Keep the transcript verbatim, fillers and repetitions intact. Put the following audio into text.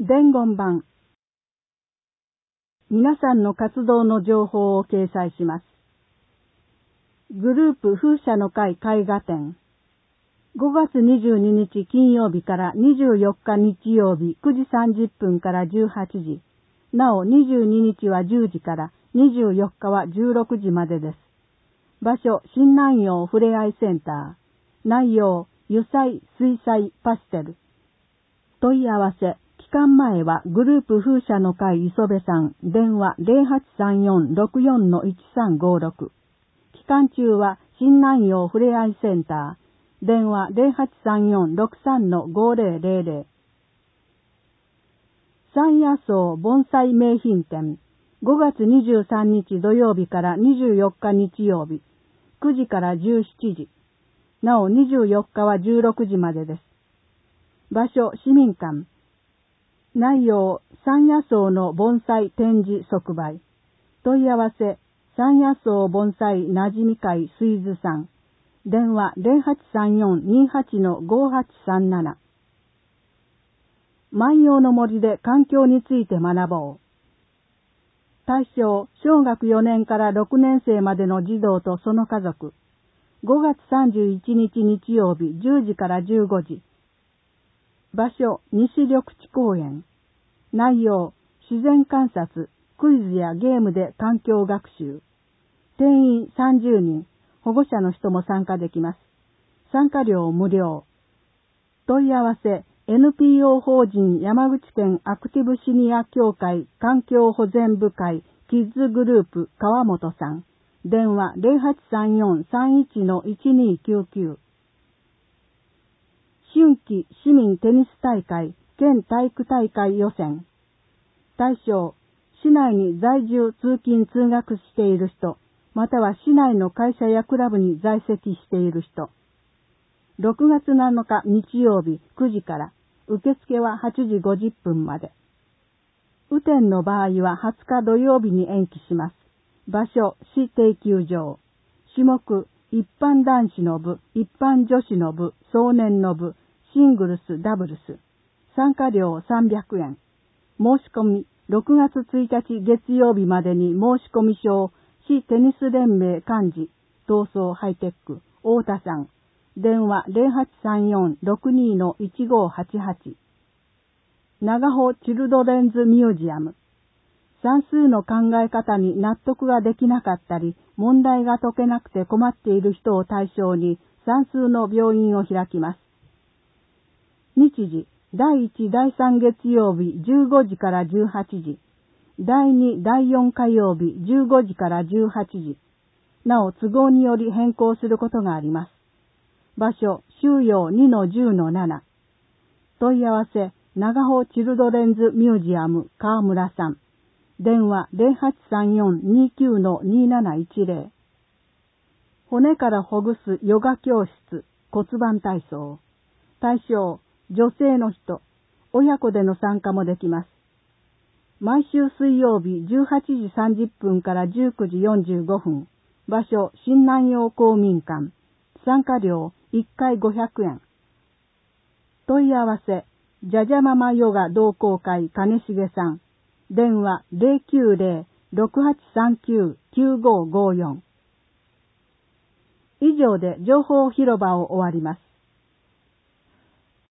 伝言板。皆さんの活動の情報を掲載します。グループ風車の会絵画展。ごがつにじゅうににち金曜日からにじゅうよっか日曜日くじさんじゅっぷんからじゅうはちじ。なおにじゅうににちはじゅうじからにじゅうよっかはじゅうろくじまでです。場所、新南陽ふれあいセンター。内容、油彩、水彩、パステル。問い合わせ。期間前はグループ風車の会磯部さん、電話 ゼロはちさんよん ろくよん いちさんごろく。期間中は新南陽ふれあいセンター、電話 ゼロはちさんよん ろくさん ごゼロゼロゼロ。山野草盆栽名品展、ごがつにじゅうさんにち土曜日からにじゅうよっか日曜日、くじからじゅうしちじ。なおにじゅうよっかはじゅうろくじまでです。場所、市民館。内容、山野草の盆栽展示即売。問い合わせ、山野草盆栽なじみ会水津さん。電話 ゼロはちさんよん にはち ごはちさんなな。万葉の森で環境について学ぼう。対象、小学よねんからろくねんせいまでの児童とその家族。ごがつさんじゅういちにち日曜日じゅうじからじゅうごじ。場所、西緑地公園。内容、自然観察、クイズやゲームで環境学習。定員さんじゅうにん、保護者の人も参加できます。参加料無料。問い合わせ、エヌピーオー 法人山口県アクティブシニア協会環境保全部会キッズグループ川本さん。電話 ゼロはちさんよん さんいち いちにきゅうきゅう。春季市民テニス大会県体育大会予選。対象、市内に在住通勤通学している人、または市内の会社やクラブに在籍している人。ろくがつなのか日曜日くじから、受付ははちじごじゅっぷんまで。雨天の場合ははつか土曜日に延期します。場所、市定休場。種目、一般男子の部、一般女子の部、少年の部、シングルス、ダブルス。参加料さんびゃくえん。申し込み、ろくがつついたち月曜日までに申し込み書を、市テニス連盟幹事、東総ハイテック、太田さん。電話 ゼロはちさんよん ろくにのいちごはちはち。長穂チルドレンズミュージアム。算数の考え方に納得ができなかったり、問題が解けなくて困っている人を対象に算数の病院を開きます。日時、だいいち、だいさん月曜日じゅうごじからじゅうはちじ。だいに、だいよん火曜日じゅうごじからじゅうはちじ。なお都合により変更することがあります。場所、収容 にのじゅうのなな。問い合わせ、長穂チルドレンズミュージアム川村さん。電話 ゼロはちさんよん にきゅうのになないちぜろ。骨からほぐすヨガ教室骨盤体操。対象、女性の人、親子での参加もできます。毎週水曜日じゅうはちじさんじゅっぷんからじゅうくじよんじゅうごふん。場所、新南陽公民館。参加料いっかいごひゃくえん。問い合わせ、じゃじゃママヨガ同好会金重さん。電話 ゼロきゅうゼロ ろくはちさんきゅう きゅうごごよん。以上で情報広場を終わります。